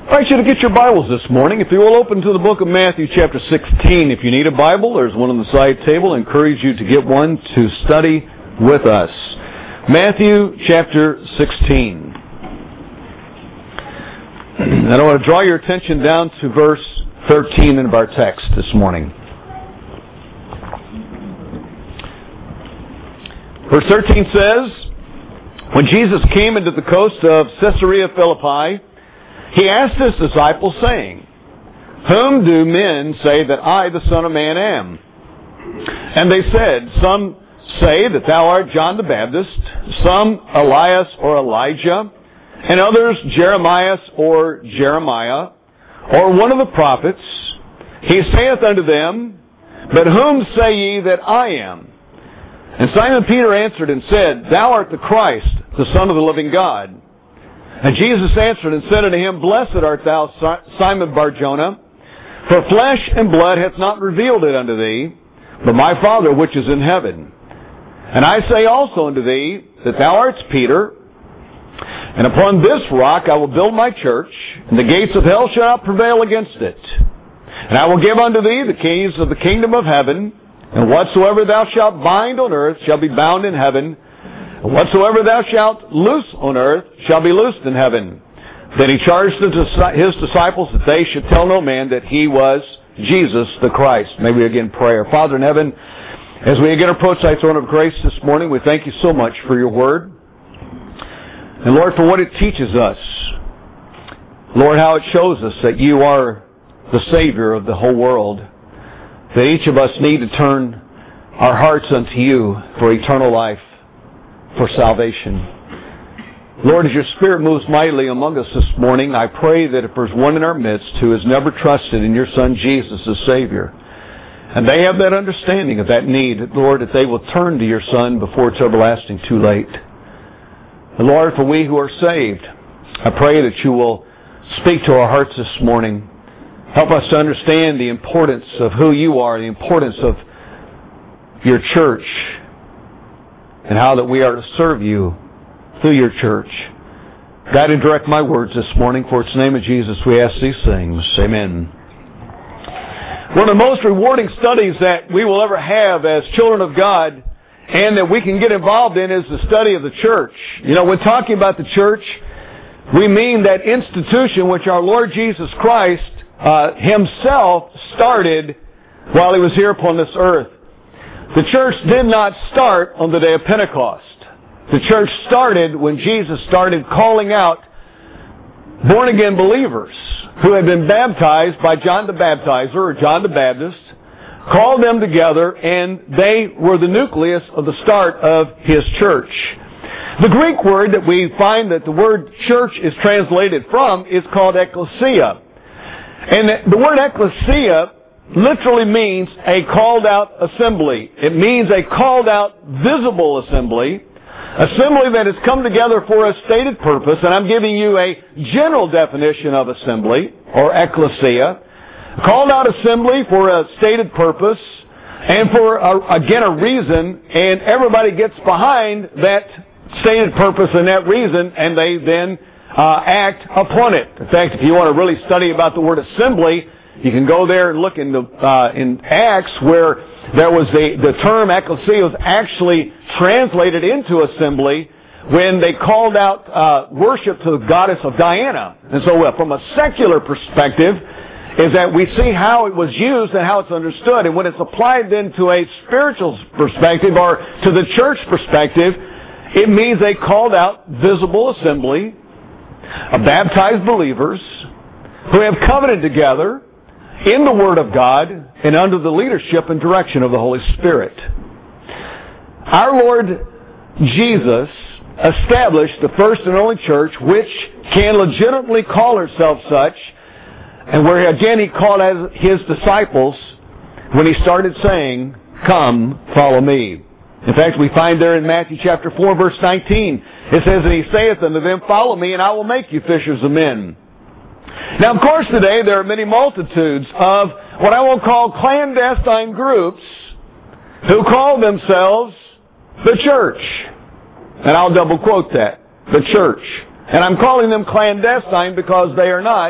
I invite you to get your Bibles this morning. If you will open to the book of Matthew chapter 16. If you need a Bible, there's one on the side table. I encourage you to get one to study with us. Matthew chapter 16. And I want to draw your attention down to verse 13 of our text this morning. Verse 13 says, when Jesus came into the coast of Caesarea Philippi, he asked his disciples, saying, whom do men say that I, the Son of Man, am? And they said, some say that thou art John the Baptist, some Elias or Elijah, and others Jeremias or Jeremiah, or one of the prophets. He saith unto them, but whom say ye that I am? And Simon Peter answered and said, thou art the Christ, the Son of the living God. And Jesus answered and said unto him, blessed art thou, Simon Bar-Jonah, for flesh and blood hath not revealed it unto thee, but my Father which is in heaven. And I say also unto thee, that thou art Peter, and upon this rock I will build my church, and the gates of hell shall not prevail against it. And I will give unto thee the keys of the kingdom of heaven, and whatsoever thou shalt bind on earth shall be bound in heaven, and whatsoever thou shalt loose on earth shall be loosed in heaven. Then he charged his disciples that they should tell no man that he was Jesus the Christ. May we again pray. Our Father in heaven, as we again approach thy throne of grace this morning, we thank you so much for your word. And Lord, for what it teaches us. Lord, how it shows us that you are the Savior of the whole world. That each of us need to turn our hearts unto you for eternal life, for salvation. Lord, as your Spirit moves mightily among us this morning, I pray that if there's one in our midst who has never trusted in your Son Jesus as Savior, and they have that understanding of that need, Lord, that they will turn to your Son before it's everlasting too late. And Lord, for we who are saved, I pray that you will speak to our hearts this morning. Help us to understand the importance of who you are, the importance of your church, and how that we are to serve you through your church. Guide and direct my words this morning. For it's the name of Jesus we ask these things. Amen. One of the most rewarding studies that we will ever have as children of God and that we can get involved in is the study of the church. You know, when talking about the church, we mean that institution which our Lord Jesus Christ himself started while he was here upon this earth. The church did not start on the day of Pentecost. The church started when Jesus started calling out born-again believers who had been baptized by John the Baptizer or John the Baptist, called them together, and they were the nucleus of the start of his church. The Greek word that we find that the word church is translated from is called ecclesia. And the word ecclesia literally means a called out assembly. It means a called out visible assembly that has come together for a stated purpose, and I'm giving you a general definition of assembly, or ecclesia. Called out assembly for a stated purpose, and for, again, a reason, and everybody gets behind that stated purpose and that reason, and they then act upon it. In fact, if you want to really study about the word assembly, you can go there and look in Acts where there was the term ecclesia was actually translated into assembly when they called out worship to the goddess of Diana. And so from a secular perspective is that we see how it was used and how it's understood. And when it's applied then to a spiritual perspective or to the church perspective, it means a called out visible assembly of baptized believers who have covenanted together in the Word of God and under the leadership and direction of the Holy Spirit. Our Lord Jesus established the first and only church which can legitimately call herself such, and where again he called as his disciples when he started saying, come, follow me. In fact, we find there in Matthew chapter 4, verse 19, it says, and he saith unto them, follow me, and I will make you fishers of men. Now, of course, today there are many multitudes of what I will call clandestine groups who call themselves the church. And I'll double quote that, the church. And I'm calling them clandestine because they are not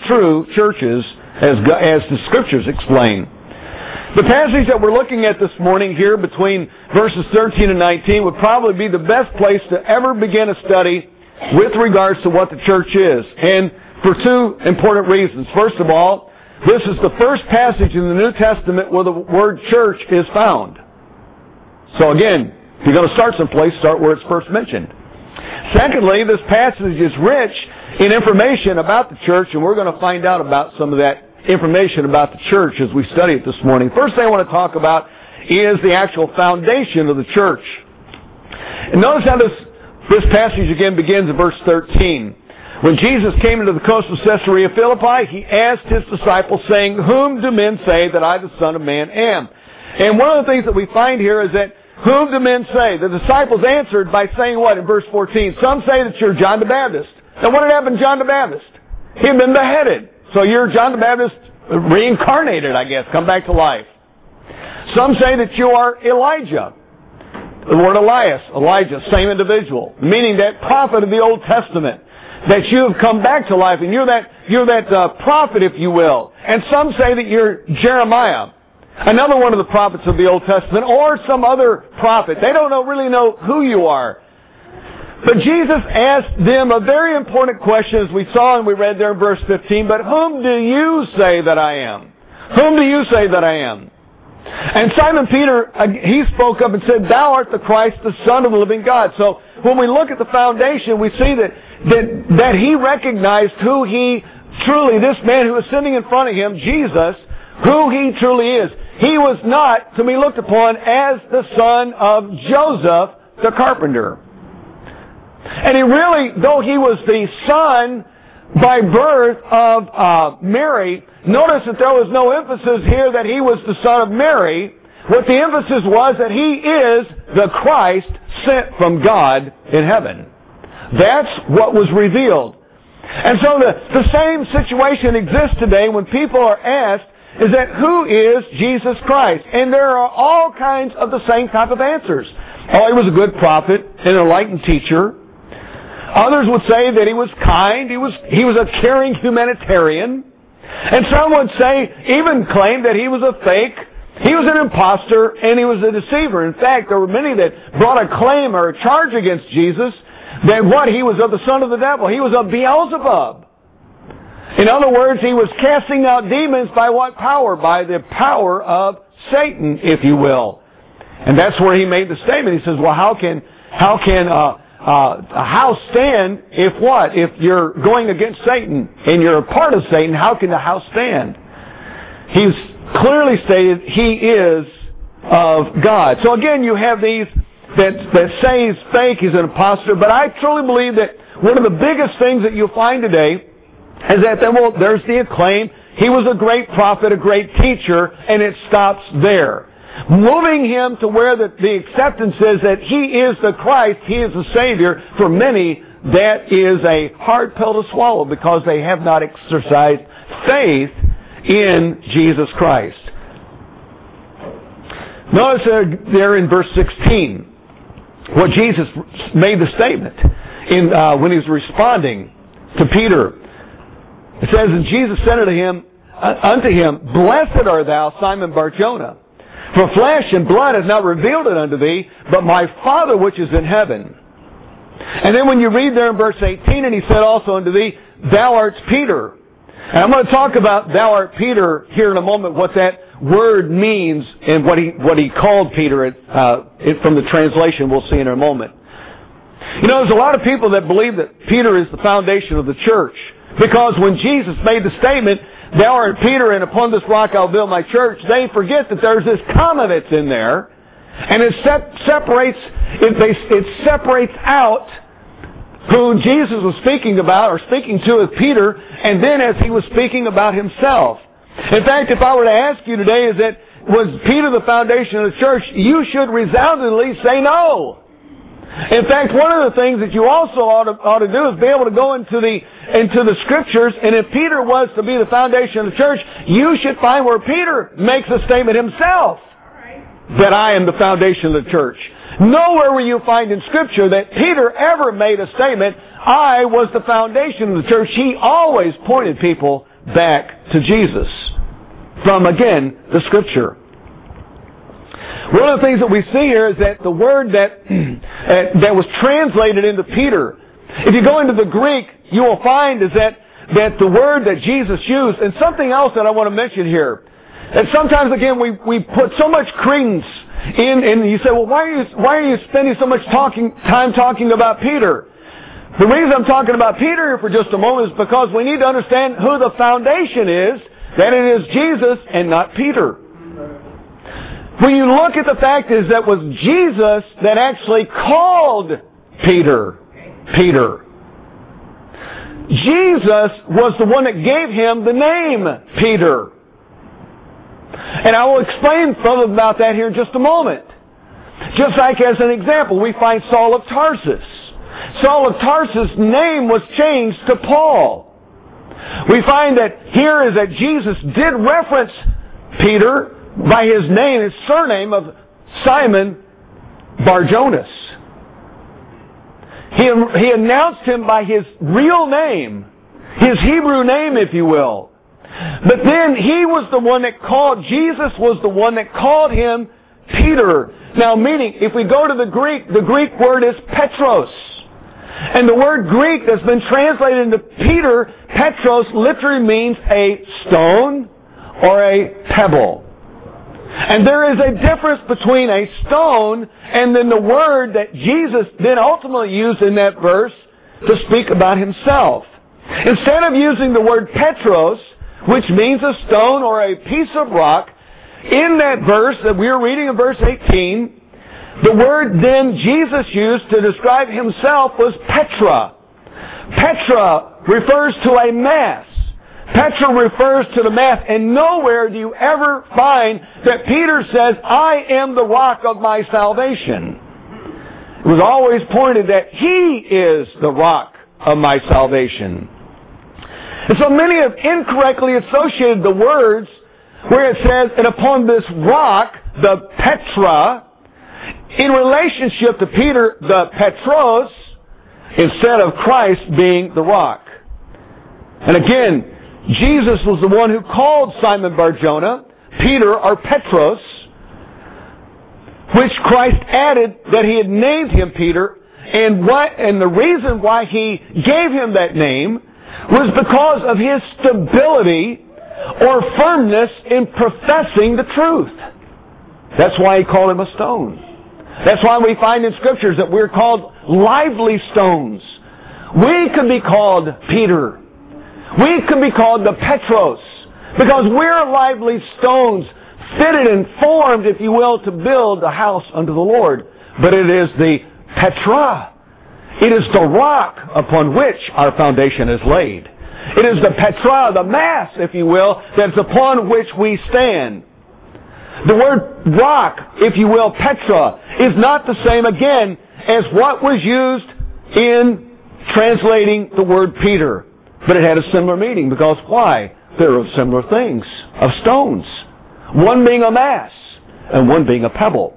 true churches as the Scriptures explain. The passage that we're looking at this morning here between verses 13 and 19 would probably be the best place to ever begin a study with regards to what the church is. And for two important reasons. First of all, this is the first passage in the New Testament where the word church is found. So again, if you're going to start someplace, start where it's first mentioned. Secondly, this passage is rich in information about the church, and we're going to find out about some of that information about the church as we study it this morning. First thing I want to talk about is the actual foundation of the church. And notice how this passage again begins in verse 13. When Jesus came into the coast of Caesarea Philippi, he asked his disciples, saying, "Whom do men say that I, the Son of Man, am?" And one of the things that we find here is that, whom do men say? The disciples answered by saying what in verse 14? Some say that you're John the Baptist. Now what had happened to John the Baptist? He had been beheaded. So you're John the Baptist reincarnated, I guess, come back to life. Some say that you are Elijah. The word Elijah, same individual, meaning that prophet of the Old Testament, that you have come back to life, and you're that prophet, if you will. And some say that you're Jeremiah, another one of the prophets of the Old Testament, or some other prophet. They don't really know who you are. But Jesus asked them a very important question, as we saw and we read there in verse 15. But whom do you say that I am? Whom do you say that I am? And Simon Peter, he spoke up and said, "Thou art the Christ, the Son of the living God." So when we look at the foundation, we see that he recognized who he truly, this man who was sitting in front of him, Jesus, who he truly is. He was not to be looked upon as the son of Joseph, the carpenter. And he really, though he was the son by birth of Mary, notice that there was no emphasis here that he was the son of Mary. What the emphasis was that he is the Christ sent from God in heaven. That's what was revealed. And so the same situation exists today when people are asked, is that who is Jesus Christ? And there are all kinds of the same type of answers. Oh, he was a good prophet and an enlightened teacher. Others would say that he was kind, he was a caring humanitarian. And some would say, even claim that he was a fake, he was an imposter, and he was a deceiver. In fact, there were many that brought a claim or a charge against Jesus that he was of the son of the devil. He was of Beelzebub. In other words, he was casting out demons by what power? By the power of Satan, if you will. And that's where he made the statement. He says, well, how can a house stand if what? If you're going against Satan and you're a part of Satan, how can the house stand? He's clearly stated he is of God. So again, you have these that say he's fake, he's an imposter, but I truly believe that one of the biggest things that you'll find today is that there's the acclaim, he was a great prophet, a great teacher, and it stops there. Moving him to where the acceptance is that he is the Christ, he is the Savior, for many, that is a hard pill to swallow because they have not exercised faith in Jesus Christ. Notice there in verse 16, what Jesus made the statement when he was responding to Peter. It says, and Jesus said unto him, Blessed art thou, Simon Bar-Jonah, for flesh and blood has not revealed it unto thee, but my Father which is in heaven. And then when you read there in verse 18, and he said also unto thee, Thou art Peter. And I'm going to talk about thou art Peter here in a moment, what that word means and what he called Peter from the translation we'll see in a moment. You know, there's a lot of people that believe that Peter is the foundation of the church. Because when Jesus made the statement, Thou art Peter, and upon this rock I'll build my church, they forget that there's this comma that's in there, and it separates out who Jesus was speaking about, or speaking to as Peter, and then as he was speaking about himself. In fact, if I were to ask you today, was Peter the foundation of the church, you should resoundingly say no. In fact, one of the things that you also ought to do is be able to go into the Scriptures, and if Peter was to be the foundation of the church, you should find where Peter makes a statement himself that I am the foundation of the church. Nowhere will you find in Scripture that Peter ever made a statement, I was the foundation of the church. He always pointed people back to Jesus from, again, the Scripture. One of the things that we see here is that the word that was translated into Peter, if you go into the Greek, you will find is that the word that Jesus used, and something else that I want to mention here, and sometimes again we put so much credence in, and you say, well, why are you spending so much time talking about Peter? The reason I'm talking about Peter here for just a moment is because we need to understand who the foundation is, that it is Jesus and not Peter. When you look at the fact is that was Jesus that actually called Peter. Jesus was the one that gave him the name Peter. And I will explain further about that here in just a moment. Just like as an example, we find Saul of Tarsus. Saul of Tarsus' name was changed to Paul. We find that here is that Jesus did reference Peter by his name, his surname of Simon Bar-Jonas. He announced him by his real name, his Hebrew name, if you will. But then he was the one that called, Jesus was the one that called him Peter. Now meaning, if we go to the Greek word is Petros. And the word Greek that's been translated into Peter, Petros, literally means a stone or a pebble. And there is a difference between a stone and then the word that Jesus then ultimately used in that verse to speak about himself. Instead of using the word Petros, which means a stone or a piece of rock, in that verse that we are reading in verse 18, the word then Jesus used to describe himself was Petra. Petra refers to a mass. Petra refers to the mass, and nowhere do you ever find that Peter says, I am the rock of my salvation. It was always pointed that he is the rock of my salvation. And so many have incorrectly associated the words where it says, and upon this rock, the Petra, in relationship to Peter, the Petros, instead of Christ being the rock. And again, Jesus was the one who called Simon Bar-Jonah, Peter or Petros, which Christ added that he had named him Peter, and the reason why he gave him that name was because of his stability or firmness in professing the truth. That's why he called him a stone. That's why we find in Scriptures that we're called lively stones. We could be called Peter. We could be called the Petros, because we're lively stones, fitted and formed, if you will, to build a house unto the Lord. But it is the Petra. It is the rock upon which our foundation is laid. It is the Petra, the mass, if you will, that's upon which we stand. The word rock, if you will, Petra, is not the same again as what was used in translating the word Peter. But it had a similar meaning, because why? They're of similar things, of stones. One being a mass, and one being a pebble.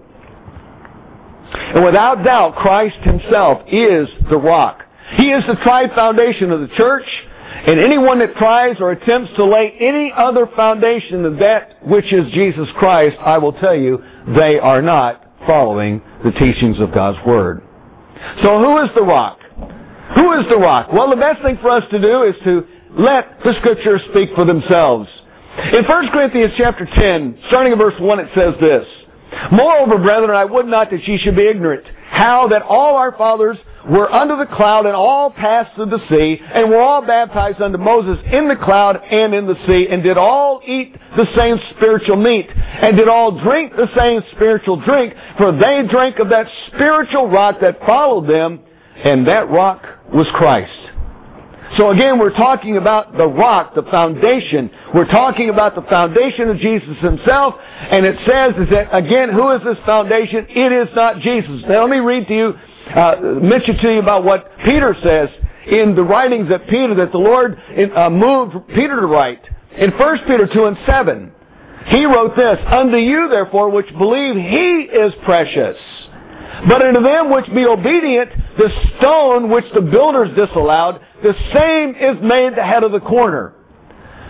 And without doubt, Christ himself is the rock. He is the tried foundation of the church, and anyone that tries or attempts to lay any other foundation than that which is Jesus Christ, I will tell you, they are not following the teachings of God's Word. So who is the rock? Who is the rock? Well, the best thing for us to do is to let the Scriptures speak for themselves. In 1 Corinthians chapter 10, starting in verse 1, it says this, Moreover, brethren, I would not that ye should be ignorant, how that all our fathers were under the cloud, and all passed through the sea, and were all baptized unto Moses in the cloud and in the sea, and did all eat the same spiritual meat, and did all drink the same spiritual drink, for they drank of that spiritual rock that followed them, and that rock was Christ. So again, we're talking about the rock, the foundation. We're talking about the foundation of Jesus himself. And it says is that, again, who is this foundation? It is not Jesus. Now let me read to you, mention to you about what Peter says in the writings that the Lord moved Peter to write. In 1 Peter 2:7, he wrote this, Unto you, therefore, which believe, he is precious. But unto them which be obedient, the stone which the builders disallowed, the same is made the head of the corner.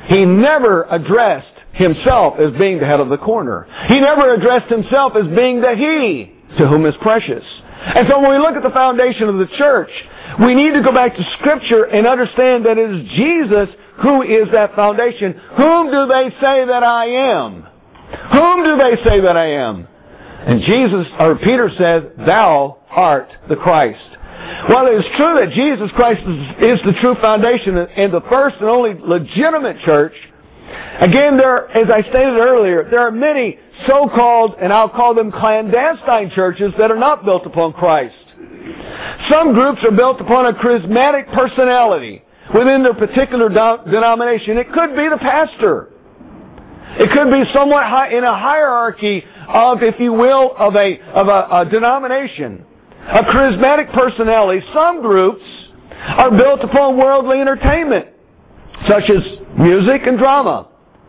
He never addressed himself as being the head of the corner. He never addressed himself as being the he to whom is precious. And so when we look at the foundation of the church, we need to go back to Scripture and understand that it is Jesus who is that foundation. Whom do they say that I am? Whom do they say that I am? And Peter says, thou art the Christ. Well, it is true that Jesus Christ is the true foundation and the first and only legitimate church. Again, as I stated earlier, there are many so-called, and I'll call them clandestine churches that are not built upon Christ. Some groups are built upon a charismatic personality within their particular denomination. It could be the pastor. It could be somewhat high in a hierarchy of, if you will, of a denomination. A charismatic personality. Some groups are built upon worldly entertainment, such as music and drama.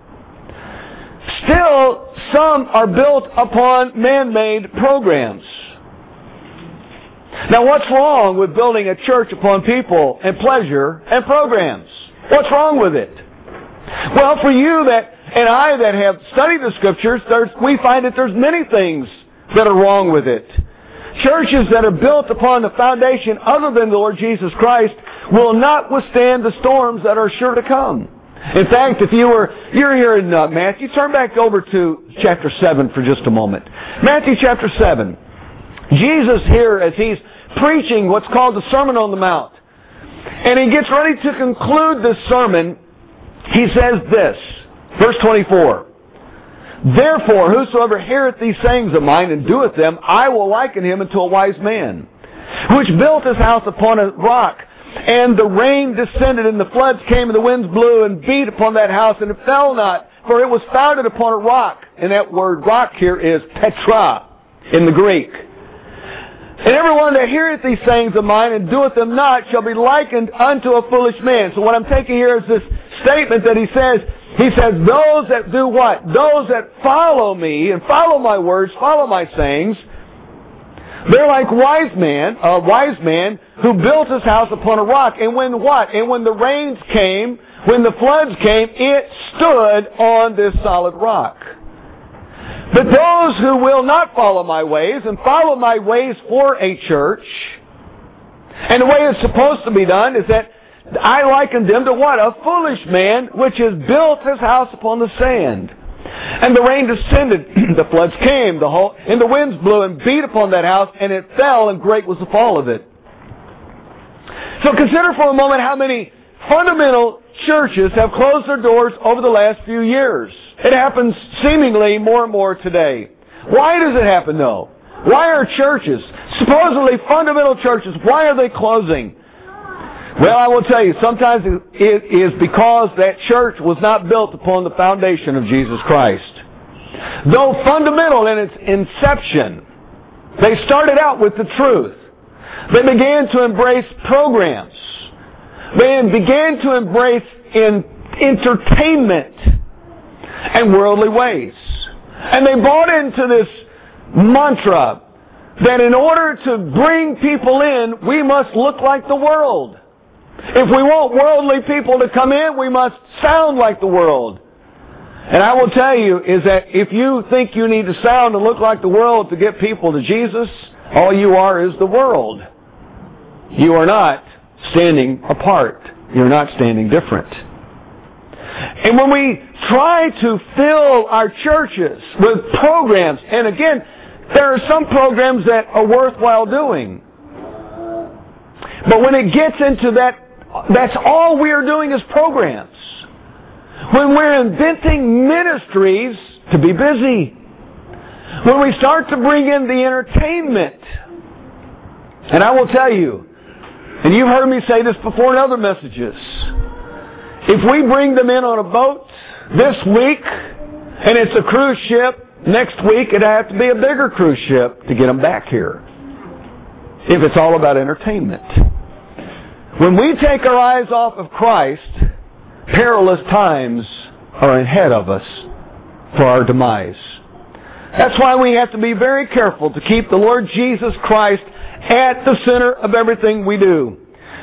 Still, some are built upon man-made programs. Now, what's wrong with building a church upon people and pleasure and programs? What's wrong with it? Well, for you and I that have studied the Scriptures, we find that there's many things that are wrong with it. Churches that are built upon the foundation other than the Lord Jesus Christ will not withstand the storms that are sure to come. In fact, if you're here in Matthew, turn back over to chapter 7 for just a moment. Matthew chapter 7. Jesus here, as he's preaching what's called the Sermon on the Mount, and he gets ready to conclude this sermon, he says this, verse 24, therefore, whosoever heareth these sayings of mine and doeth them, I will liken him unto a wise man, which built his house upon a rock. And the rain descended, and the floods came, and the winds blew and beat upon that house, and it fell not, for it was founded upon a rock. And that word rock here is Petra in the Greek. And everyone that heareth these sayings of mine and doeth them not shall be likened unto a foolish man. So what I'm taking here is this statement that he says, those that do what? Those that follow me and follow my words, follow my sayings, they're like a wise man who built his house upon a rock. And when what? And when the rains came, when the floods came, it stood on this solid rock. But those who will not follow my ways and follow my ways for a church, and the way it's supposed to be done is that I liken them to what? A foolish man which has built his house upon the sand. And the rain descended, the floods came, and the winds blew and beat upon that house, and it fell, and great was the fall of it. So consider for a moment how many fundamental churches have closed their doors over the last few years. It happens seemingly more and more today. Why does it happen, though? Why are churches, supposedly fundamental churches, why are they closing? Well, I will tell you, sometimes it is because that church was not built upon the foundation of Jesus Christ. Though fundamental in its inception, they started out with the truth. They began to embrace programs. They began to embrace entertainment and worldly ways. And they bought into this mantra that in order to bring people in, we must look like the world. If we want worldly people to come in, we must sound like the world. And I will tell you is that if you think you need to sound and look like the world to get people to Jesus, all you are is the world. You are not standing apart. You're not standing different. And when we try to fill our churches with programs, and again, there are some programs that are worthwhile doing. But when it gets into that's all we are doing is programs. When we're inventing ministries to be busy. When we start to bring in the entertainment. And I will tell you, and you've heard me say this before in other messages, if we bring them in on a boat this week, and it's a cruise ship, next week it'd have to be a bigger cruise ship to get them back here. If it's all about entertainment. When we take our eyes off of Christ, perilous times are ahead of us for our demise. That's why we have to be very careful to keep the Lord Jesus Christ at the center of everything we do.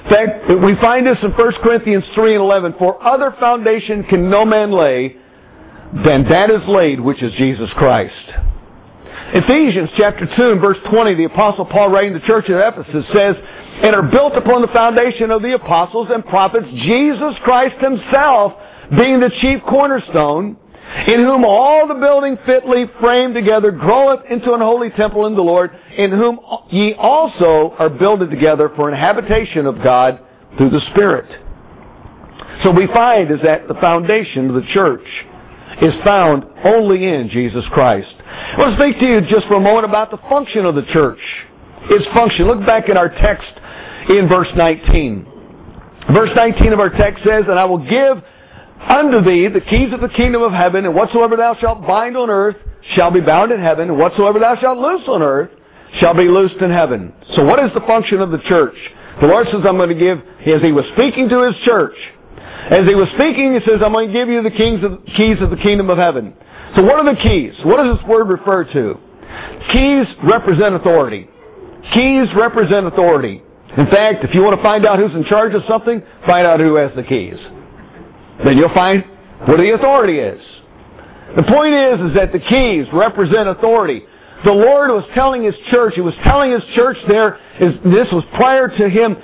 In fact, we find this in 1 Corinthians 3:11. For other foundation can no man lay than that is laid, which is Jesus Christ. Ephesians chapter 2 and verse 20, the Apostle Paul writing to the church at Ephesus says, and are built upon the foundation of the apostles and prophets, Jesus Christ himself being the chief cornerstone, in whom all the building fitly framed together groweth into an holy temple in the Lord, in whom ye also are builded together for an habitation of God through the Spirit. So we find is that the foundation of the church is found only in Jesus Christ. I want to speak to you just for a moment about the function of the church. Its function. Look back at our text in verse 19. Verse 19 of our text says, and I will give unto thee the keys of the kingdom of heaven, and whatsoever thou shalt bind on earth shall be bound in heaven, and whatsoever thou shalt loose on earth shall be loosed in heaven. So what is the function of the church? The Lord says, I'm going to give, as He was speaking to His church, as He was speaking, He says, I'm going to give you the keys of the kingdom of heaven. So what are the keys? What does this word refer to? Keys represent authority. Keys represent authority. In fact, if you want to find out who's in charge of something, find out who has the keys. Then you'll find what the authority is. The point is that the keys represent authority. The Lord was telling His church, He was telling His church there, this was prior to Him,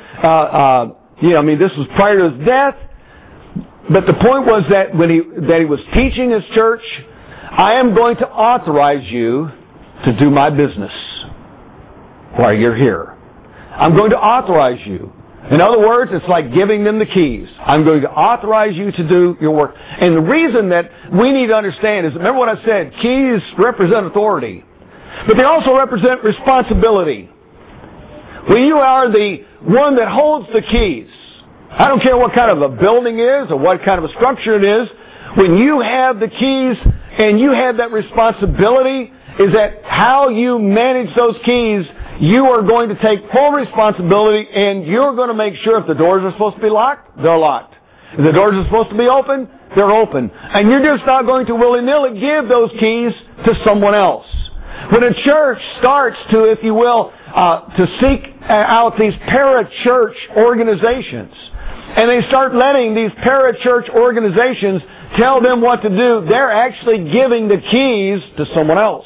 this was prior to His death. But the point was that when He was teaching His church, I am going to authorize you to do my business while you're here. I'm going to authorize you. In other words, it's like giving them the keys. I'm going to authorize you to do your work. And the reason that we need to understand is, remember what I said, keys represent authority. But they also represent responsibility. When you are the one that holds the keys, I don't care what kind of a building is or what kind of a structure it is, when you have the keys and you have that responsibility, is that how you manage those keys, you are going to take full responsibility, and you're going to make sure if the doors are supposed to be locked, they're locked. If the doors are supposed to be open, they're open. And you're just not going to willy-nilly give those keys to someone else. When a church starts to, if you will, to seek out these para-church organizations, and they start letting these para-church organizations tell them what to do, they're actually giving the keys to someone else.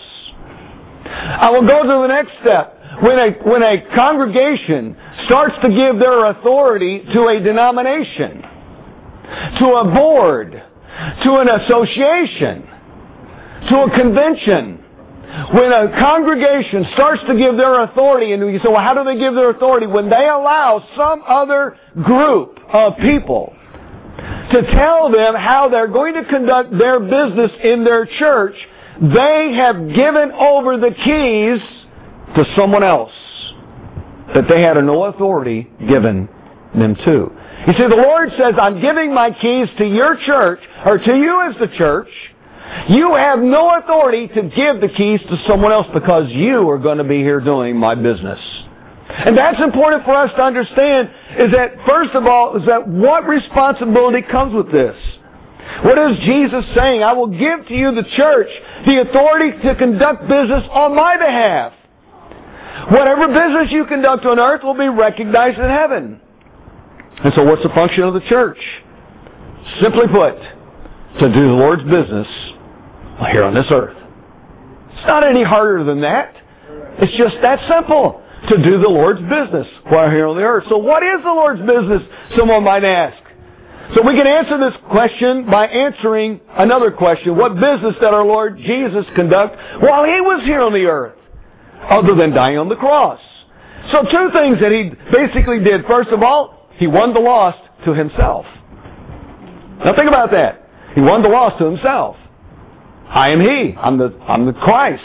I will go to the next step. When a congregation starts to give their authority to a denomination, to a board, to an association, to a convention, when a congregation starts to give their authority, and you say, well, how do they give their authority? When they allow some other group of people to tell them how they're going to conduct their business in their church, they have given over the keys to someone else that they had no authority given them to. You see, the Lord says, I'm giving my keys to your church, or to you as the church. You have no authority to give the keys to someone else because you are going to be here doing my business. And that's important for us to understand, is that, first of all, is that what responsibility comes with this? What is Jesus saying? I will give to you, the church, the authority to conduct business on my behalf. Whatever business you conduct on earth will be recognized in heaven. And so what's the function of the church? Simply put, to do the Lord's business here on this earth. It's not any harder than that. It's just that simple. To do the Lord's business while here on the earth. So what is the Lord's business, someone might ask? So we can answer this question by answering another question. What business did our Lord Jesus conduct while He was here on the earth, other than dying on the cross? So two things that He basically did. First of all, He won the lost to Himself. Now think about that. He won the lost to Himself. I am He. I'm the Christ.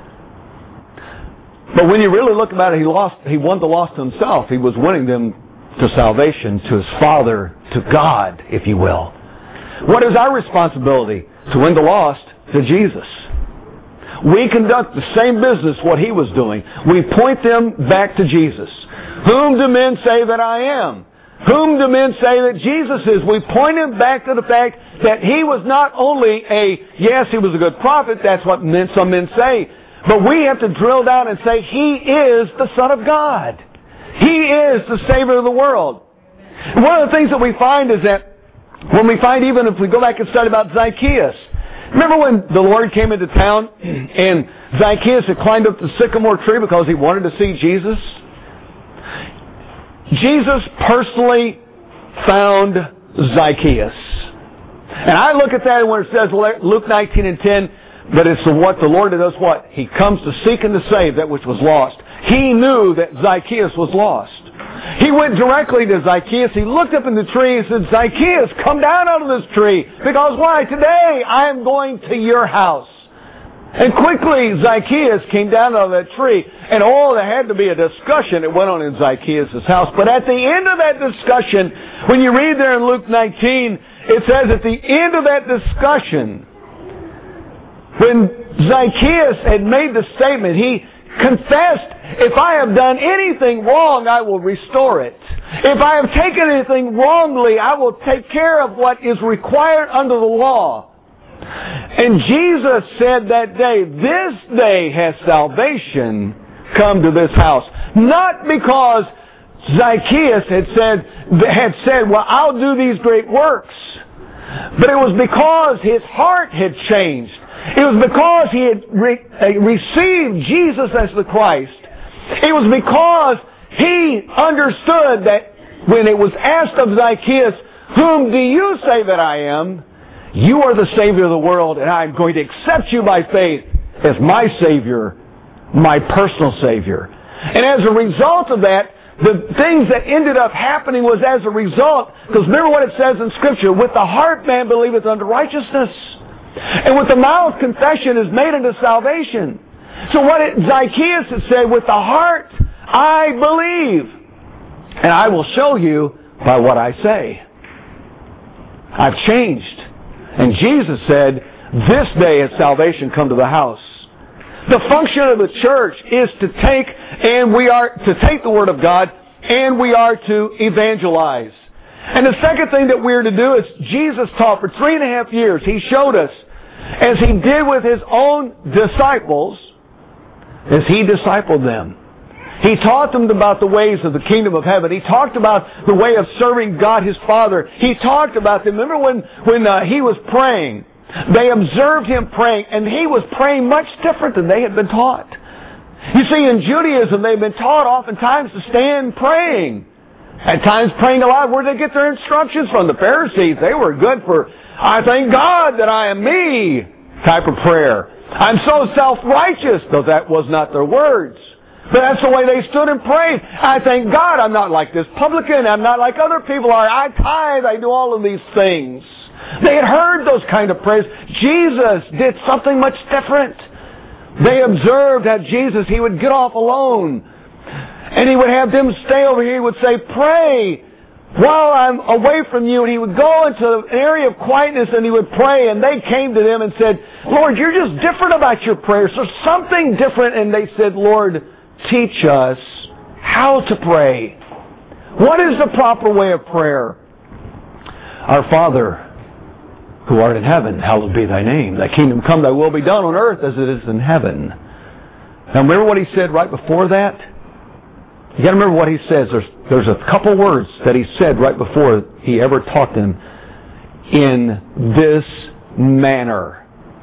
But when you really look about it, He won the lost to Himself. He was winning them to salvation, to His Father, to God, if you will. What is our responsibility? To win the lost to Jesus. We conduct the same business what He was doing. We point them back to Jesus. Whom do men say that I am? Whom do men say that Jesus is? We point them back to the fact that He was not only yes, He was a good prophet, that's what some men say, but we have to drill down and say He is the Son of God. He is the Savior of the world. And one of the things that we find is that when we find, even if we go back and study about Zacchaeus, remember when the Lord came into town and Zacchaeus had climbed up the sycamore tree because he wanted to see Jesus? Jesus personally found Zacchaeus. And I look at that when it says Luke 19 and 10, but it's what the Lord does what? He comes to seek and to save that which was lost. He knew that Zacchaeus was lost. He went directly to Zacchaeus. He looked up in the tree and said, Zacchaeus, come down out of this tree. Because why? Today I am going to your house. And quickly Zacchaeus came down out of that tree. And there had to be a discussion that went on in Zacchaeus' house. But at the end of that discussion, when you read there in Luke 19, it says at the end of that discussion, when Zacchaeus had made the statement, he confessed, if I have done anything wrong, I will restore it. If I have taken anything wrongly, I will take care of what is required under the law. And Jesus said that day, this day has salvation come to this house. Not because Zacchaeus had said, well, I'll do these great works. But it was because his heart had changed. It was because he had received Jesus as the Christ. It was because he understood that when it was asked of Zacchaeus, whom do you say that I am? You are the Savior of the world, and I'm going to accept you by faith as my Savior, my personal Savior. And as a result of that, the things that ended up happening was as a result, because remember what it says in Scripture, with the heart man believeth unto righteousness, and with the mouth confession is made unto salvation. So what Zacchaeus had said, with the heart I believe, and I will show you by what I say. I've changed. And Jesus said, this day has salvation come to the house. The function of the church is to take the Word of God, and we are to evangelize. And the second thing that we're to do is Jesus taught for 3.5 years. He showed us, as He did with His own disciples, as He discipled them. He taught them about the ways of the kingdom of heaven. He talked about the way of serving God His Father. He talked about them. Remember when He was praying, they observed Him praying, and He was praying much different than they had been taught. You see, in Judaism, they've been taught oftentimes to stand praying. At times praying aloud. Where did they get their instructions from? The Pharisees. They were good for, I thank God that I am me type of prayer. I'm so self-righteous, though that was not their words. But that's the way they stood and prayed. I thank God I'm not like this publican. I'm not like other people are. I tithe. I do all of these things. They had heard those kind of prayers. Jesus did something much different. They observed that Jesus, He would get off alone. And He would have them stay over here. He would say, pray while I'm away from you. And He would go into an area of quietness and He would pray. And they came to Him and said, Lord, you're just different about your prayers. There's something different. And they said, Lord, teach us how to pray. What is the proper way of prayer? Our Father, who art in heaven, hallowed be thy name. Thy kingdom come, thy will be done on earth as it is in heaven. Now remember what He said right before that? You got to remember what He says. There's a couple words that He said right before He ever taught them. In this manner.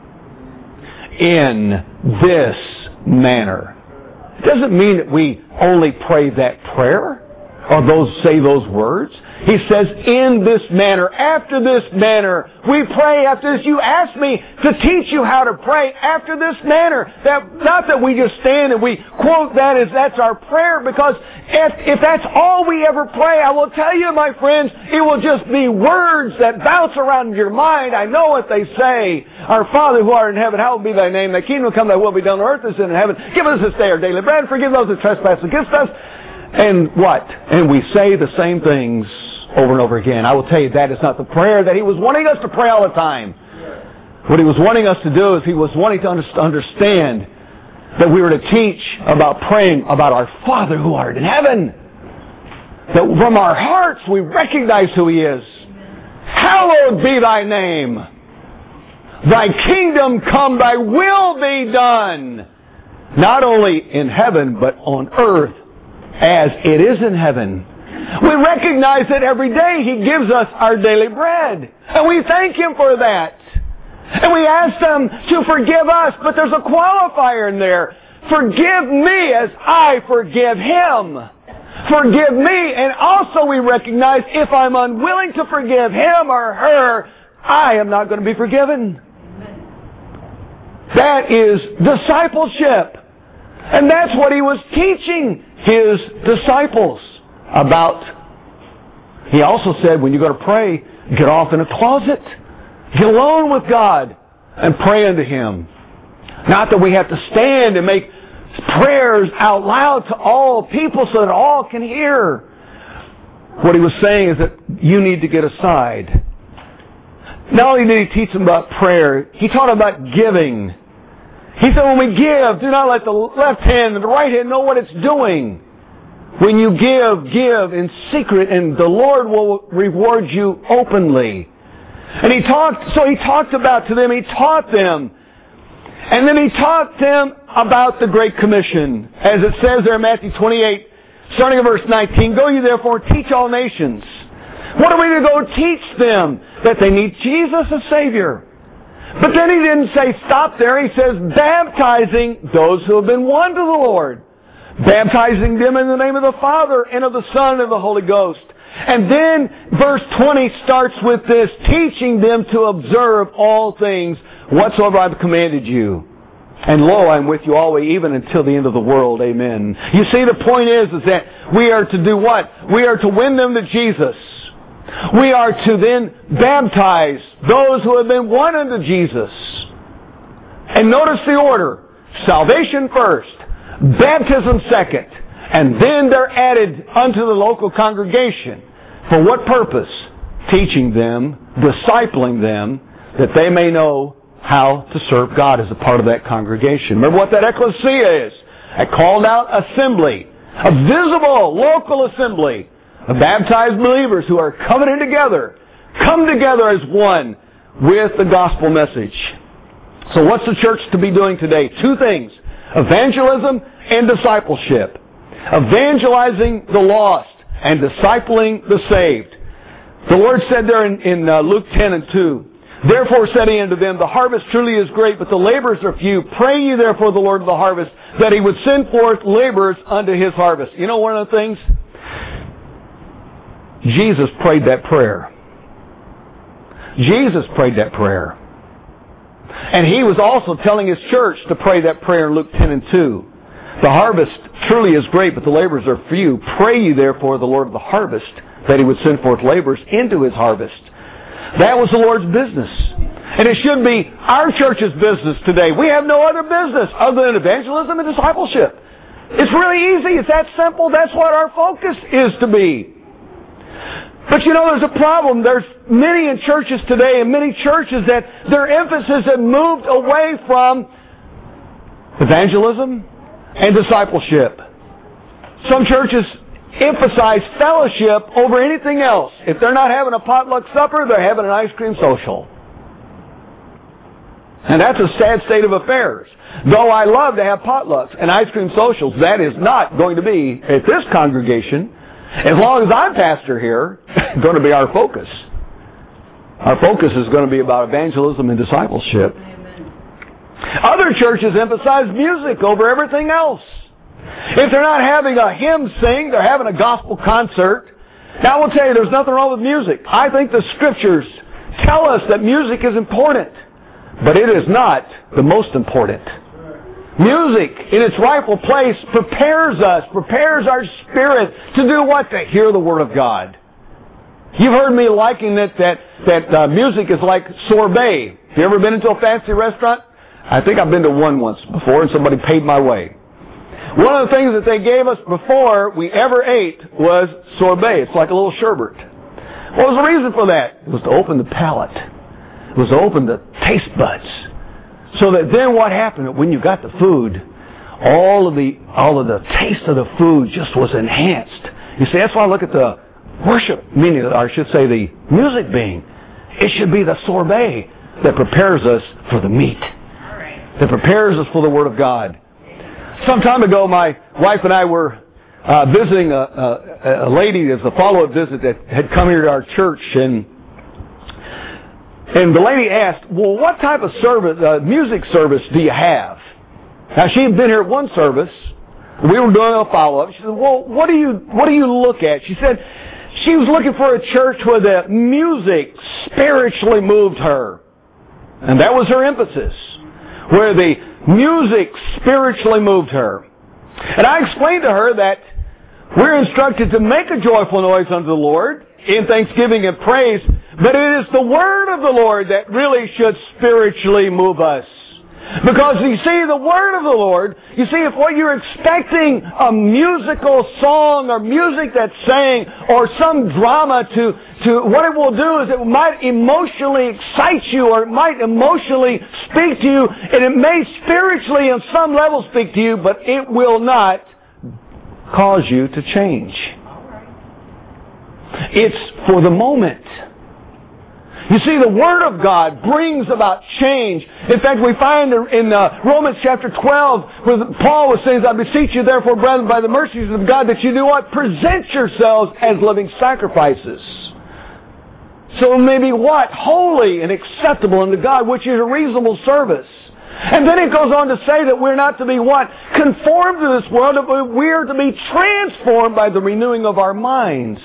In this manner. It doesn't mean that we only pray that prayer or say those words. He says, in this manner, after this manner, we pray after this. You asked me to teach you how to pray after this manner. Not that we just stand and we quote that as that's our prayer, because if that's all we ever pray, I will tell you, my friends, it will just be words that bounce around in your mind. I know what they say. Our Father who art in heaven, hallowed be thy name. Thy kingdom come, thy will be done on earth as in heaven. Give us this day our daily bread. Forgive those that trespass against us. And what? And we say the same things over and over again. I will tell you, that is not the prayer that He was wanting us to pray all the time. What He was wanting us to do is He was wanting to understand that we were to teach about praying about our Father who art in heaven. That from our hearts we recognize who He is. Hallowed be thy name. Thy kingdom come, thy will be done. Not only in heaven, but on earth as it is in heaven. We recognize that every day He gives us our daily bread. And we thank Him for that. And we ask Him to forgive us, but there's a qualifier in there. Forgive me as I forgive him. Forgive me. And also we recognize if I'm unwilling to forgive him or her, I am not going to be forgiven. That is discipleship. And that's what He was teaching His disciples about. He also said, when you go to pray, get off in a closet. Get alone with God and pray unto Him. Not that we have to stand and make prayers out loud to all people so that all can hear. What He was saying is that you need to get aside. Not only did He teach them about prayer, He taught them about giving. He said, when we give, do not let the left hand and the right hand know what it's doing. When you give in secret, and the Lord will reward you openly. And He talked about to them, He taught them. And then He taught them about the Great Commission. As it says there in Matthew 28, starting at verse 19, go ye therefore and teach all nations. What are we to go teach them? That they need Jesus as Savior. But then He didn't say stop there. He says baptizing those who have been won to the Lord. Baptizing them in the name of the Father and of the Son and of the Holy Ghost. And then verse 20 starts with this, teaching them to observe all things whatsoever I've commanded you. And lo, I'm with you always, even until the end of the world. Amen. You see, the point is that we are to do what? We are to win them to Jesus. We are to then baptize those who have been won unto Jesus. And notice the order. Salvation first. Baptism second. And then they're added unto the local congregation. For what purpose? Teaching them, discipling them, that they may know how to serve God as a part of that congregation. Remember what that ecclesia is. A called out assembly. A visible local assembly of baptized believers who are covenanted together. Come together as one with the gospel message. So what's the church to be doing today? Two things. Evangelism and discipleship. Evangelizing the lost and discipling the saved. The Lord said there in Luke 10:2, therefore said He unto them, the harvest truly is great, but the laborers are few. Pray ye therefore the Lord of the harvest, that He would send forth laborers unto His harvest. You know one of the things? Jesus prayed that prayer. Jesus prayed that prayer. And He was also telling His church to pray that prayer in Luke 10:2. The harvest truly is great, but the laborers are few. Pray ye therefore the Lord of the harvest, that He would send forth laborers into His harvest. That was the Lord's business. And it should be our church's business today. We have no other business other than evangelism and discipleship. It's really easy. It's that simple. That's what our focus is to be. But you know, there's a problem. There's many in churches today, and many churches that their emphasis has moved away from evangelism and discipleship. Some churches emphasize fellowship over anything else. If they're not having a potluck supper, they're having an ice cream social. And that's a sad state of affairs. Though I love to have potlucks and ice cream socials, that is not going to be, at this congregation, as long as I'm pastor here, going to be our focus. Our focus is going to be about evangelism and discipleship. Other churches emphasize music over everything else. If they're not having a hymn sing, they're having a gospel concert. Now I will tell you, there's nothing wrong with music. I think the Scriptures tell us that music is important, but it is not the most important. Music, in its rightful place, prepares us, prepares our spirit to do what? To hear the Word of God. You've heard me liken it that music is like sorbet. Have you ever been into a fancy restaurant? I think I've been to one once before, and somebody paid my way. One of the things that they gave us before we ever ate was sorbet. It's like a little sherbet. What was the reason for that? It was to open the palate. It was to open the taste buds. So that then what happened when you got the food, all of the taste of the food just was enhanced. You see, that's why I look at the worship, meaning, or I should say the music being. It should be the sorbet that prepares us for the meat. That prepares us for the Word of God. Some time ago, my wife and I were visiting a lady as a follow-up visit that had come here to our church, and the lady asked, well, what type of service, music service do you have? Now, she had been here at one service. We were doing a follow-up. She said, well, what do you look at? She said she was looking for a church where the music spiritually moved her. And that was her emphasis, where the music spiritually moved her. And I explained to her that we're instructed to make a joyful noise unto the Lord in thanksgiving and praise, but it is the Word of the Lord that really should spiritually move us. Because you see, the Word of the Lord, you see, if what you're expecting a musical song or music that's sang or some drama to what it will do is it might emotionally excite you or it might emotionally speak to you, and it may spiritually on some level speak to you, but it will not cause you to change. It's for the moment. You see, the Word of God brings about change. In fact, we find in Romans chapter 12, where Paul was saying, I beseech you therefore, brethren, by the mercies of God, that you do what? Present yourselves as living sacrifices. So maybe what? Holy and acceptable unto God, which is a reasonable service. And then it goes on to say that we're not to be what? Conformed to this world, but we're to be transformed by the renewing of our minds.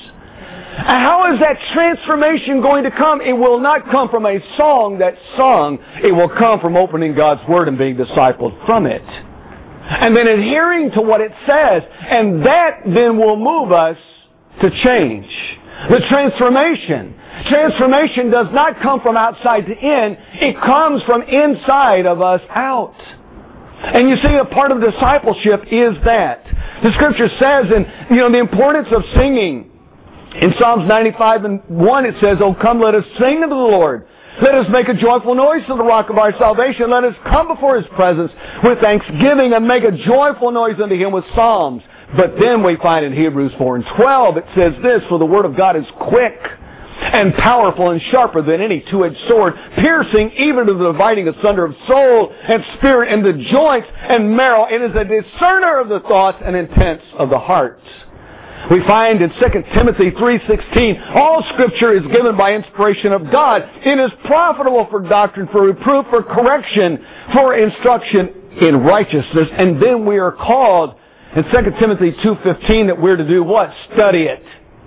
How is that transformation going to come? It will not come from a song that's sung. It will come from opening God's Word and being discipled from it. And then adhering to what it says. And that then will move us to change. The transformation. Transformation does not come from outside to in. It comes from inside of us out. And you see, a part of discipleship is that. The Scripture says, the importance of singing. In Psalms 95:1 it says, oh, come, let us sing unto the Lord. Let us make a joyful noise to the rock of our salvation. Let us come before His presence with thanksgiving and make a joyful noise unto Him with psalms. But then we find in Hebrews 4:12 it says this, for the Word of God is quick and powerful and sharper than any two-edged sword, piercing even to the dividing asunder of soul and spirit and the joints and marrow. It is a discerner of the thoughts and intents of the heart. We find in 2 Timothy 3:16, all Scripture is given by inspiration of God. It is profitable for doctrine, for reproof, for correction, for instruction in righteousness. And then we are called in 2 Timothy 2:15 that we're to do what? Study it.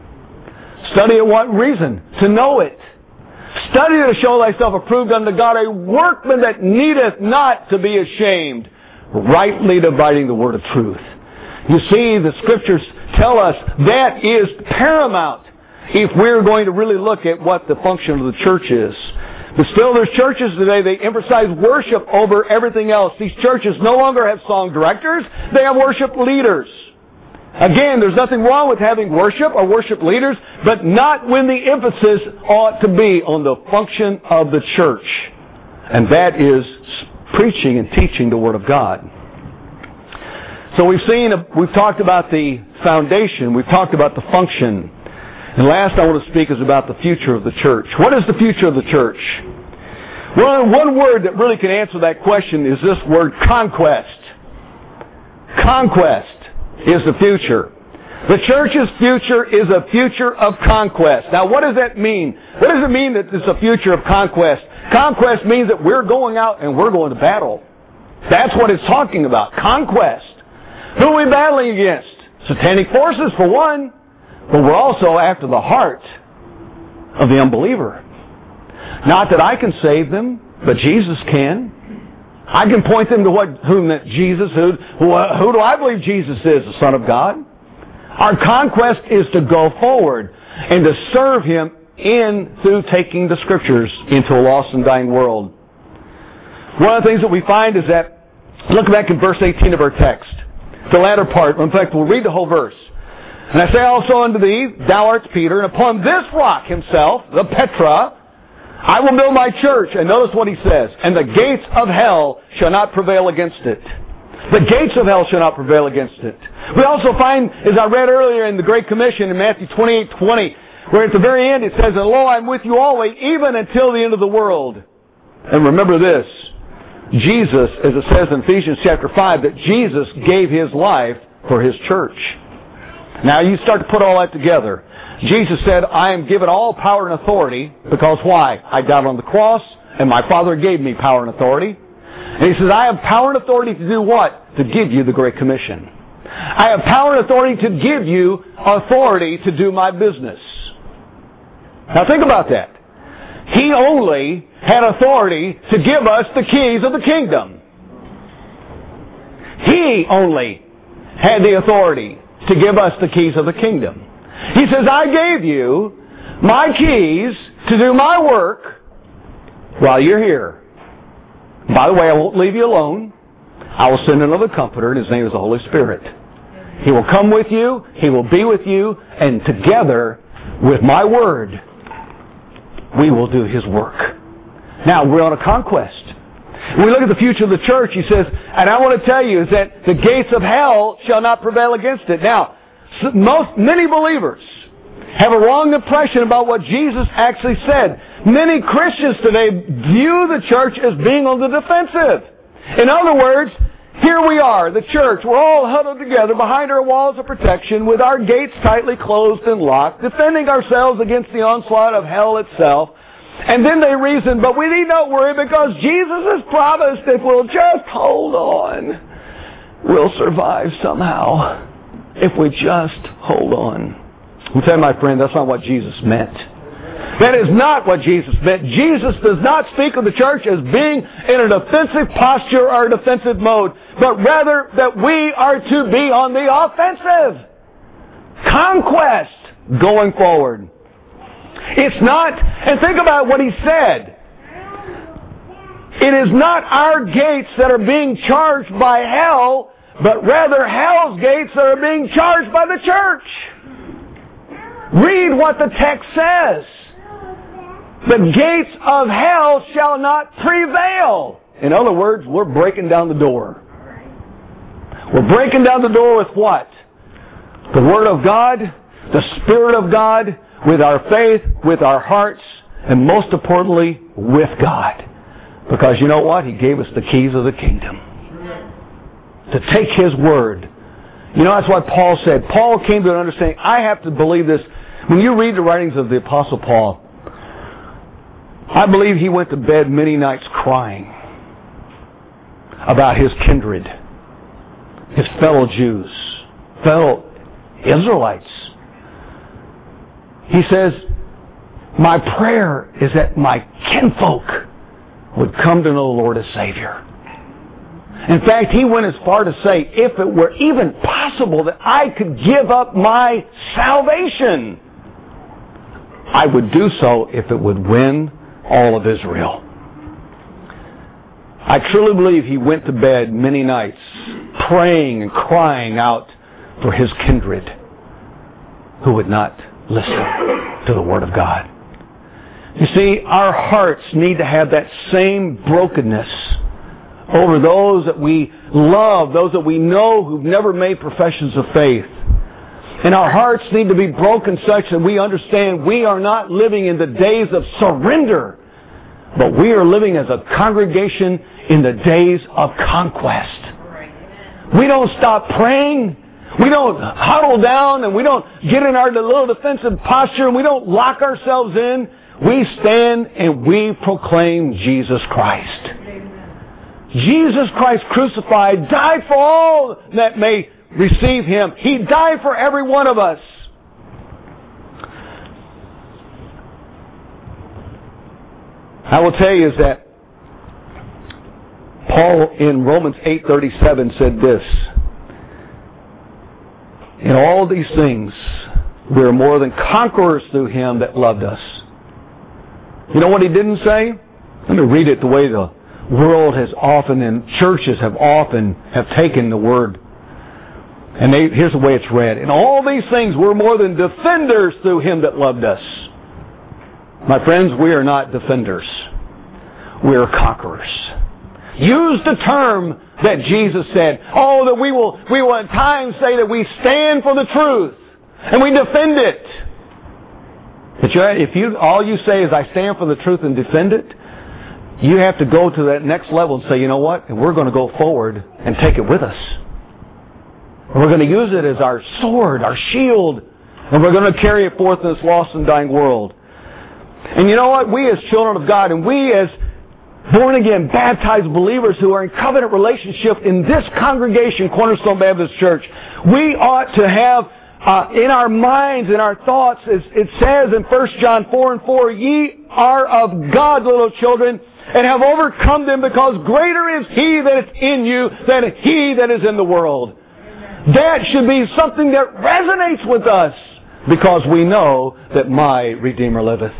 Study it what reason? To know it. Study to show thyself approved unto God, a workman that needeth not to be ashamed, rightly dividing the word of truth. You see, the Scriptures tell us that is paramount if we're going to really look at what the function of the church is. But still, there's churches today, they emphasize worship over everything else. These churches no longer have song directors, they have worship leaders. Again, there's nothing wrong with having worship or worship leaders, but not when the emphasis ought to be on the function of the church. And that is preaching and teaching the Word of God. So we've talked about the foundation, we've talked about the function. And last I want to speak is about the future of the church. What is the future of the church? Well, one word that really can answer that question is this word, conquest. Conquest is the future. The church's future is a future of conquest. Now, what does that mean? What does it mean that it's a future of conquest? Conquest means that we're going out and we're going to battle. That's what it's talking about, conquest. Who are we battling against? Satanic forces, for one. But we're also after the heart of the unbeliever. Not that I can save them, but Jesus can. I can point them to who do I believe Jesus is, the Son of God? Our conquest is to go forward and to serve Him through taking the Scriptures into a lost and dying world. One of the things that we find is that, look back in verse 18 of our text, the latter part. In fact, we'll read the whole verse. And I say also unto thee, thou art Peter, and upon this rock himself, the Petra, I will build my church. And notice what he says. And the gates of hell shall not prevail against it. The gates of hell shall not prevail against it. We also find, as I read earlier in the Great Commission in Matthew 28:20, where at the very end it says, and lo, I'm with you always, even until the end of the world. And remember this, Jesus, as it says in Ephesians chapter 5, that Jesus gave His life for His church. Now you start to put all that together. Jesus said, I am given all power and authority because why? I died on the cross and my Father gave me power and authority. And He says, I have power and authority to do what? To give you the Great Commission. I have power and authority to give you authority to do my business. Now think about that. He only had authority to give us the keys of the kingdom. He only had the authority to give us the keys of the kingdom. He says, I gave you my keys to do my work while you're here. By the way, I won't leave you alone. I will send another comforter, and His name is the Holy Spirit. He will come with you, He will be with you, and together with my word, we will do His work. Now, we're on a conquest. When we look at the future of the church, He says, and I want to tell you, is that the gates of hell shall not prevail against it. Now, many believers have a wrong impression about what Jesus actually said. Many Christians today view the church as being on the defensive. In other words, here we are, the church. We're all huddled together behind our walls of protection with our gates tightly closed and locked, defending ourselves against the onslaught of hell itself. And then they reason, but we need not worry because Jesus has promised if we'll just hold on, we'll survive somehow. If we just hold on. I'm telling you, my friend, that's not what Jesus meant. That is not what Jesus meant. Jesus does not speak of the church as being in a defensive posture or a defensive mode, but rather that we are to be on the offensive. Conquest going forward. It's not, and think about what He said. It is not our gates that are being charged by hell, but rather hell's gates that are being charged by the church. Read what the text says. The gates of hell shall not prevail. In other words, we're breaking down the door. We're breaking down the door with what? The Word of God, the Spirit of God, with our faith, with our hearts, and most importantly, with God. Because you know what? He gave us the keys of the kingdom. To take His Word. You know, that's why Paul said. Paul came to an understanding. I have to believe this. When you read the writings of the Apostle Paul, I believe he went to bed many nights crying about his kindred, his fellow Jews, fellow Israelites. He says, my prayer is that my kinfolk would come to know the Lord as Savior. In fact, he went as far to say, if it were even possible that I could give up my salvation, I would do so if it would win all of Israel. I truly believe he went to bed many nights praying and crying out for his kindred who would not listen to the Word of God. You see, our hearts need to have that same brokenness over those that we love, those that we know who've never made professions of faith. And our hearts need to be broken such that we understand we are not living in the days of surrender, but we are living as a congregation in the days of conquest. We don't stop praying. We don't huddle down and we don't get in our little defensive posture and we don't lock ourselves in. We stand and we proclaim Jesus Christ. Jesus Christ crucified died for all that may receive Him. He died for every one of us. I will tell you is that Paul in Romans 8:37 said this, in all these things we are more than conquerors through Him that loved us. You know what he didn't say? Let me read it the way the world has often and churches have often taken the word. And here's the way it's read. In all these things we're more than defenders through Him that loved us. My friends, we are not defenders. We are conquerors. Use the term that Jesus said. Oh, that we will at times say that we stand for the truth and we defend it. But if all you say is I stand for the truth and defend it, you have to go to that next level and say, you know what? And we're going to go forward and take it with us. We're going to use it as our sword, our shield, and we're going to carry it forth in this lost and dying world. And you know what? We as children of God, and we as born-again, baptized believers who are in covenant relationship in this congregation, Cornerstone Baptist Church, we ought to have in our minds, in our thoughts, as it says in 1 John 4:4, ye are of God, little children, and have overcome them, because greater is He that is in you than he that is in the world. That should be something that resonates with us, because we know that my Redeemer liveth.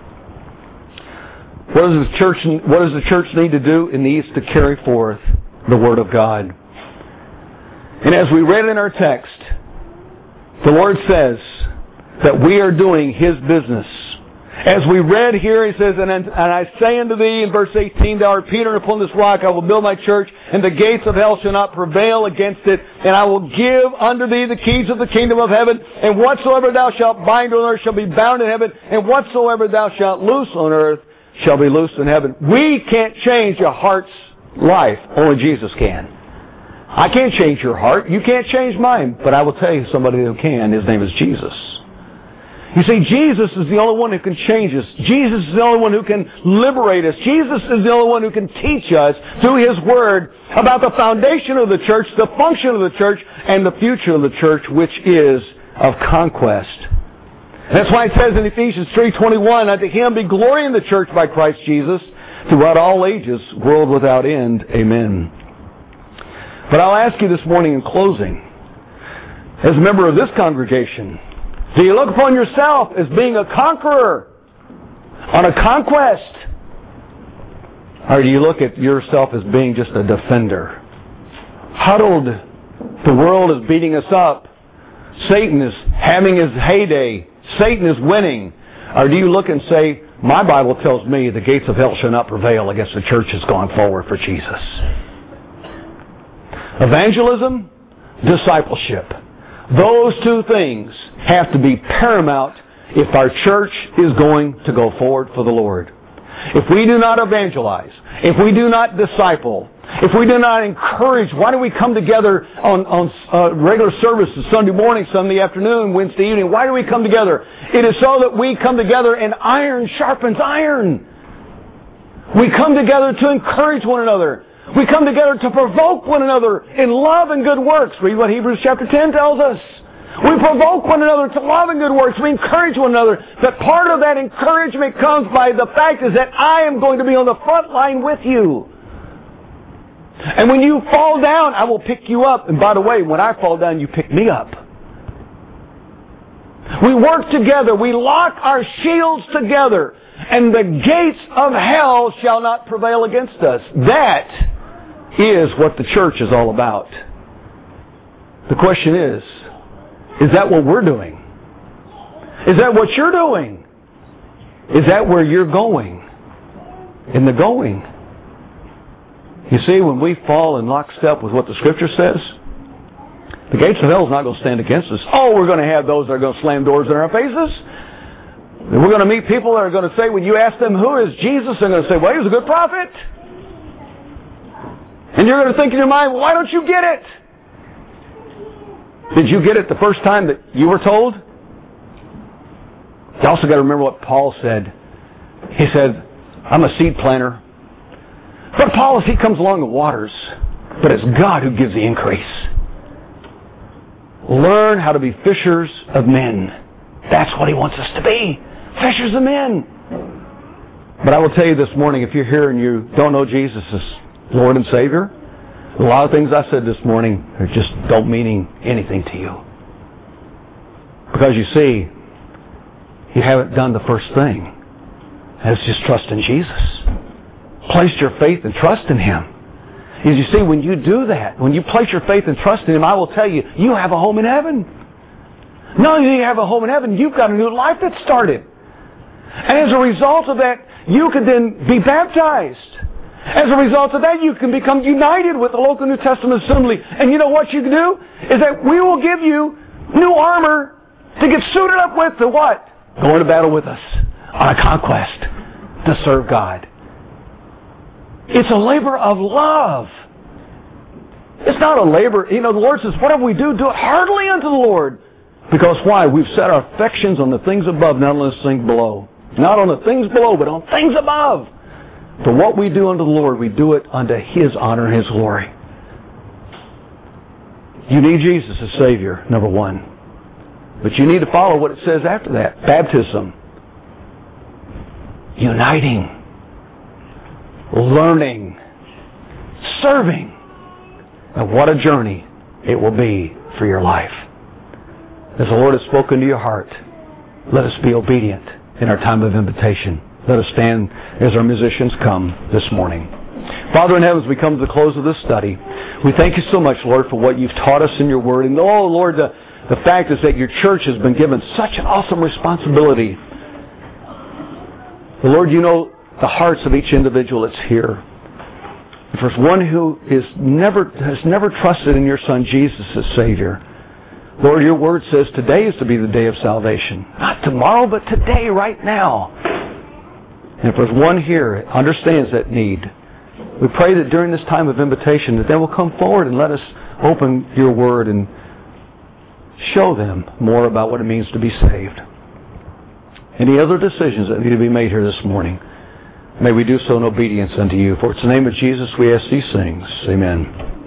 What does the church need to do? It needs to carry forth the Word of God. And as we read in our text, the Lord says that we are doing His business. As we read here, He says, and I say unto thee in verse 18, thou art Peter, and upon this rock I will build my church, and the gates of hell shall not prevail against it. And I will give unto thee the keys of the kingdom of heaven. And whatsoever thou shalt bind on earth shall be bound in heaven. And whatsoever thou shalt loose on earth shall be loosed in heaven. We can't change your heart's life. Only Jesus can. I can't change your heart. You can't change mine. But I will tell you somebody who can. His name is Jesus. You see, Jesus is the only one who can change us. Jesus is the only one who can liberate us. Jesus is the only one who can teach us through His Word about the foundation of the church, the function of the church, and the future of the church, which is of conquest. That's why it says in Ephesians 3:21, unto Him be glory in the church by Christ Jesus throughout all ages, world without end. Amen. But I'll ask you this morning in closing, as a member of this congregation, do you look upon yourself as being a conqueror on a conquest? Or do you look at yourself as being just a defender? Huddled, the world is beating us up. Satan is having his heyday. Satan is winning. Or do you look and say, my Bible tells me the gates of hell shall not prevail against the church that's gone forward for Jesus. Evangelism, discipleship. Those two things have to be paramount if our church is going to go forward for the Lord. If we do not evangelize, if we do not disciple, if we do not encourage, why do we come together on regular services, Sunday morning, Sunday afternoon, Wednesday evening? Why do we come together? It is so that we come together and iron sharpens iron. We come together to encourage one another. We come together to provoke one another in love and good works. Read what Hebrews chapter 10 tells us. We provoke one another to love and good works. We encourage one another. But part of that encouragement comes by the fact is that I am going to be on the front line with you. And when you fall down, I will pick you up. And by the way, when I fall down, you pick me up. We work together. We lock our shields together. And the gates of hell shall not prevail against us. That is what the church is all about. The question is that what we're doing? Is that what you're doing? Is that where you're going? In the going. You see, when we fall in lockstep with what the Scripture says, the gates of hell is not going to stand against us. Oh, we're going to have those that are going to slam doors in our faces. And we're going to meet people that are going to say, when you ask them, who is Jesus? They're going to say, well, he was a good prophet. And you're going to think in your mind, well, why don't you get it? Did you get it the first time that you were told? You also got to remember what Paul said. He said, I'm a seed planter. But Apollos, he comes along the waters. But it's God who gives the increase. Learn how to be fishers of men. That's what He wants us to be. Fishers of men. But I will tell you this morning, if you're here and you don't know Jesus as Lord and Savior, a lot of things I said this morning are just don't mean anything to you. Because you see, you haven't done the first thing. And it's just trust in Jesus. Placed your faith and trust in Him. As you see, when you do that, when you place your faith and trust in Him, I will tell you, you have a home in heaven. Not only do you have a home in heaven, you've got a new life that started. And as a result of that, you can then be baptized. As a result of that, you can become united with the local New Testament assembly. And you know what you can do? Is that we will give you new armor to get suited up with to what? Go into battle with us on a conquest to serve God. It's a labor of love. It's not a labor. The Lord says, whatever we do, do it heartily unto the Lord. Because why? We've set our affections on the things above, not on the things below. Not on the things below, but on things above. For what we do unto the Lord, we do it unto His honor and His glory. You need Jesus as Savior, number one. But you need to follow what it says after that. Baptism. Uniting. Learning. Serving. And what a journey it will be for your life. As the Lord has spoken to your heart, let us be obedient in our time of invitation. Let us stand as our musicians come this morning. Father in heaven, as we come to the close of this study, we thank you so much, Lord, for what you've taught us in your word. And oh, Lord, the fact is that your church has been given such an awesome responsibility. Lord, you know the hearts of each individual that's here. For one who has never trusted in your Son Jesus as Savior, Lord, your word says today is to be the day of salvation. Not tomorrow, but today, right now. And if there's one here that understands that need, we pray that during this time of invitation that they will come forward and let us open your word and show them more about what it means to be saved. Any other decisions that need to be made here this morning, may we do so in obedience unto you. For it's in the name of Jesus we ask these things. Amen.